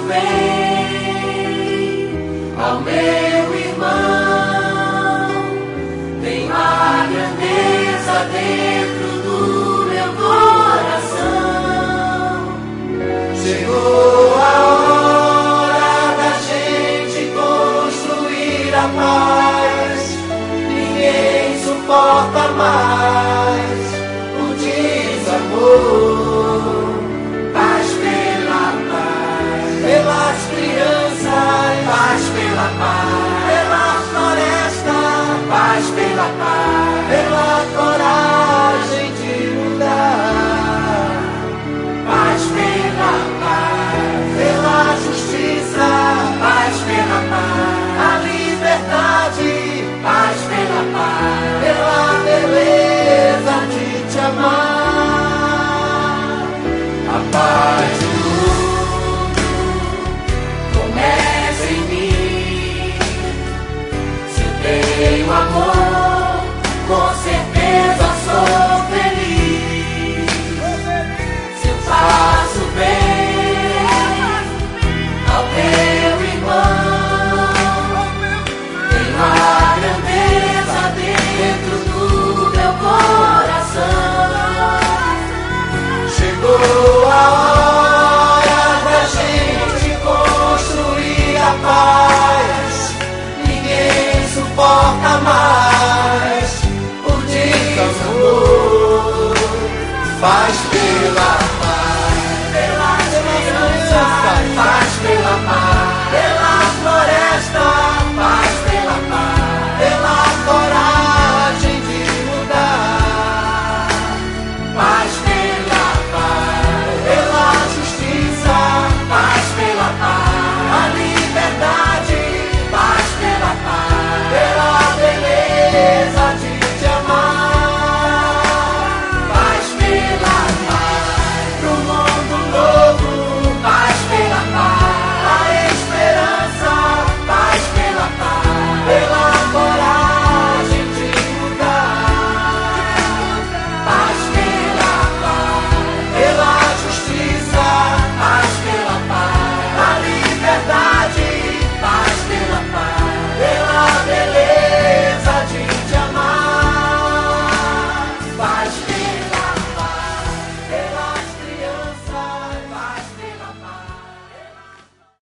bem ao meu irmão. Tenho a grandeza dentro do meu coração. Chegou a hora da gente construir a paz. Ninguém suporta mais o desamor. Paz pela paz, pelas crianças. Paz pela paz, pela floresta. Paz pela paz, pela coragem de mudar. Paz pela paz, pela justiça. Paz pela paz, a liberdade. Paz pela paz, pela beleza de te amar. A paz do mundo começa em mim. Se eu tenho amor, com certeza sou feliz. Se eu faço bem ao meu irmão, tenho a grandeza dentro do meu coração. Chegou a hora da gente construir a paz. Ninguém suporta mais o desamor. Paz pela